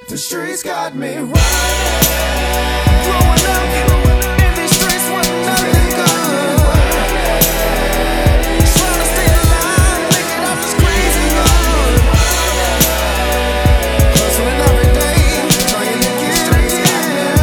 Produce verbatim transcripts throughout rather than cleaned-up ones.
The streets got me running. Growing up in these streets was nothing good. Trying to stay alive, make it off this crazy road. Hustling every day, trying to get in.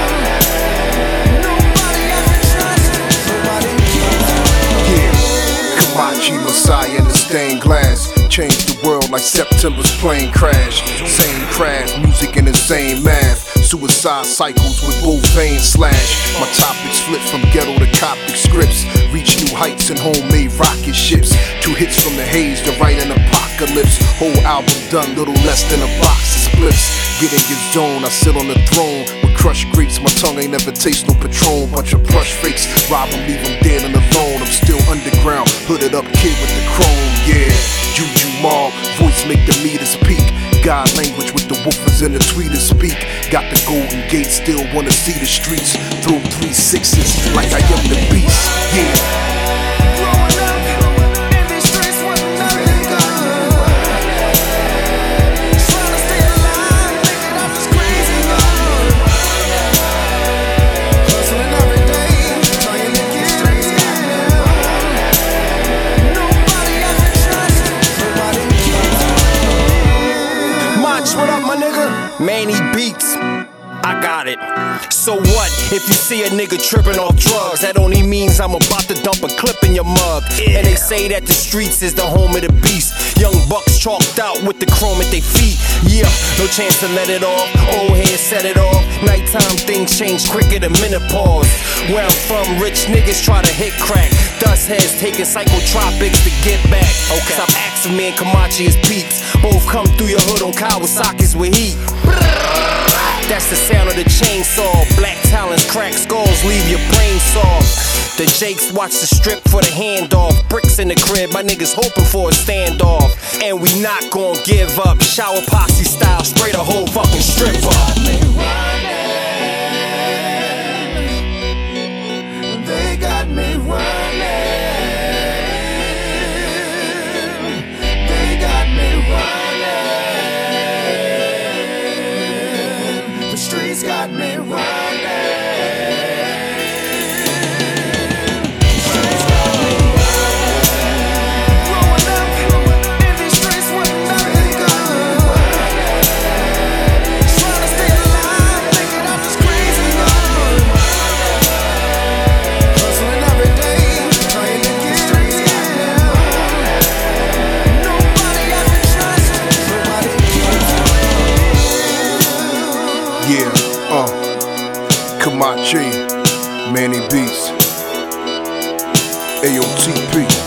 Nobody I can trust, nobody keeps me. Yeah, Kamachi, Messiah in the stained glass. Changed the world like September's plane crash. Same craft, music and the same math. Suicide cycles with both veins slash. My topics flip from ghetto to Coptic scripts. Reach new heights in homemade rocket ships. Two hits from the haze to write an apocalypse. Whole album done, little less than a box of spliffs. Get in your zone, I sit on the throne. With crushed grapes, my tongue ain't never taste no Patron. Bunch of brush fakes, rob them, leave them dead and alone. I'm still underground, hooded up kid with the chrome, yeah. Juju mob, voice make the meters peak. God language with the woofers and the tweeters speak. Got the golden gate, still wanna see the streets. Throw three sixes like I am the beast, yeah. What up, my nigga? Manny Beats. I got it. So what if you see a nigga tripping off drugs? That only means I'm about to dump a clip in your mug. Yeah. And they say that the streets is the home of the beast. Young bucks chalked out with the chrome at their feet. Yeah, no chance to let it off. Old head set it off. Nighttime things change quicker than menopause. Where I'm from, rich niggas try to hit crack. Dust heads taking psychotropics to get back. Okay. Stop asking me and Kamachi is peeps. Both come through your hood on Kawasaki's with heat. That's the sound of the chainsaw. Black talons crack skulls, leave your brain soft. The Jakes watch the strip for the handoff. Bricks in the crib, my niggas hoping for a standoff. And we not gon' give up. Shower posse style, spray the whole fucking strip up. They got me running. They got me running. The streets got me running. Yeah, uh, Kamachi, Manny Beats, A O T P.